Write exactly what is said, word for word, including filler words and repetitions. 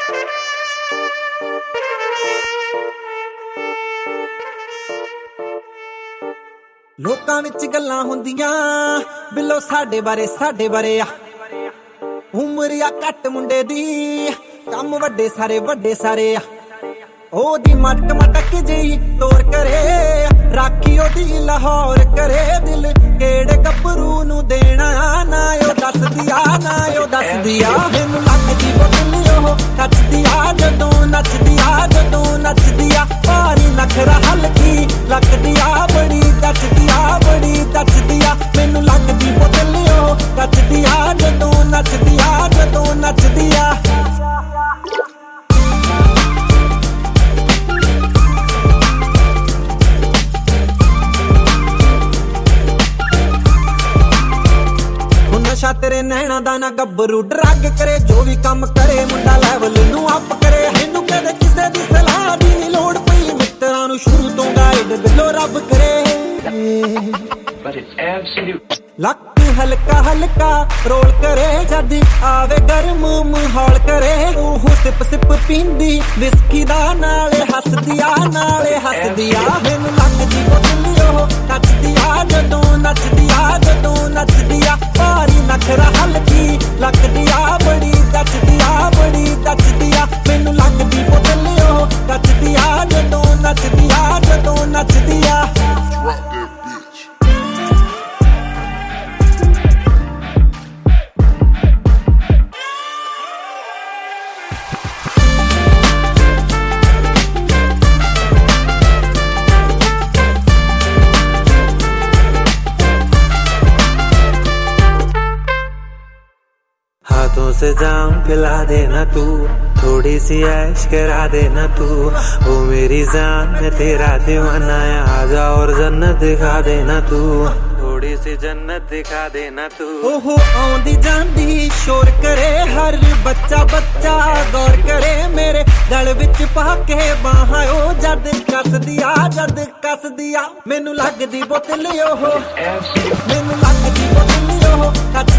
ਲੋਕਾਂ ਵਿੱਚ ਗੱਲਾਂ ਹੁੰਦੀਆਂ ਬਿੱਲੋ ਸਾਡੇ ਬਾਰੇ ਸਾਡੇ ਬਾਰੇ ਆ ਉਮਰ ਆ ਘੱਟ ਮੁੰਡੇ ਦੀ ਕੰਮ ਵੱਡੇ ਸਾਰੇ ਵੱਡੇ ਸਾਰੇ ਆ ਉਹਦੀ ਮਟਕ ਮਟਕ ਜਿਹੀ ਤੋਰ ਕਰੇ ਰਾਖੀ ਉਹਦੀ ਲਾਹੌਰ ਕਰੇ ਦਿਲ ਕਿਹੜੇ ਗੱਭਰੂ ਨੂੰ ਦੇਣਾ ਨਾ ਉਹ ਦੱਸਦੀ ਆ ਨਾ ਉਹ ਦੱਸਦੀ ਆ ਮੈਨੂੰ ਲੱਗਦੀ ਬੋਲੀ ਉਹ ਨੱਚਦੀ ਆ ਜਦੋਂ ਨੱਚਦੀ ਆ ਜਦੋਂ ਨੱਚਦੀ ਆ ਭਾਰੀ ਨਖਰਾ ਹਲਕੀ ਲੱਗਦੀ ਆ ਬੜੀ ਦੱਸਦੀ ਆ ਬੜੀ ਦੱਸਦੀ ਆ ਮੈਨੂੰ ਲੱਗਦੀ ਬੋਲੀ ਉਹ ਨੱਚਦੀ ਆ ਜਦੋਂ ਨੱਚਦੀ ਆ ਜਦੋਂ ਨੱਚਦੀ ਆ ਨਸ਼ਾ ਤੇਰੇ ਨੈਣਾ ਦਾ ਨਾ ਗੱਭਰੂ ਡਰੱਗ ਕਰੇ ਜੋ ਵੀ ਕੰਮ ਕਰੇ ਮੁੰਡਾ ਲੈਵਲ ਨੂੰ ਅਪ ਕਰੇ ਇਹਨੂੰ ਕਦੇ ਕਿਸੇ ਦੀ ਸਲਾਹ ਦੀ ਨਹੀਂ ਲੋੜ ਪਈ ਮਿੱਤਰਾਂ ਨੂੰ ਸ਼ੁਰੂ ਤੋਂ ਗਾਈਡ ਬਿੱਲੋ ਰੱਬ ਕਰੇ But it's absolute ਲੱਕ ਹਲਕਾ ਹਲਕਾ ਰੋਲ ਕਰੇ ਜਦ ਆਵੇ ਗਰਮ ਮਾਹੌਲ ਕਰੇ ਉਹ ਸਿਪ ਸਿਪ ਪੀਂਦੀ ਵਿਸਕੀ ਦਾ ਨਾਲੇ ਹੱਸਦੀ ਆ ਨਾਲੇ ਹੱਸਦੀ ਆ ਮੈਨੂੰ ਲੱਗਦੀ ਬੋਲੀ ਉਹ ਨੱਚਦੀ ਆ ਜਦੋਂ ਨੱਚਦੀ ਆ ਜਦੋਂ ਨੱਚਦੀ ਆ ਭਾਰੀ ਨਖਰਾ ਹਲਕੀ ਲੱਗਦੀ ਆ ਬੜੀ ਦੱਸਦੀ ਆ ਬੜੀ ਦੱਸਦੀ ਆ ਮੈਨੂੰ ਲੱਗਦੀ ਬੋਲੀ ਉਹ ਨੱਚਦੀ ਆ ਜਦੋਂ ਨੱਚਦੀ ਆ ਜਦੋਂ ਨੱਚਦੀ ਆ हाथों से जाम पिला देना तू थोड़ी सी ऐश करा देना तू वो मेरी जान मैं तेरा दीवाना है आजा और जन्नत दिखा देना तू थोड़ी सी जन्नत दिखा देना तू ओहो आंदी जांदी शोर करे हर बच्चा बच्चा गौर करे मेरे गल विच पाके बाहां ओ जद कस दिया जद कस दिया मैनू लगदी बोतली ओहो मैनू लगदी बोतली ओहो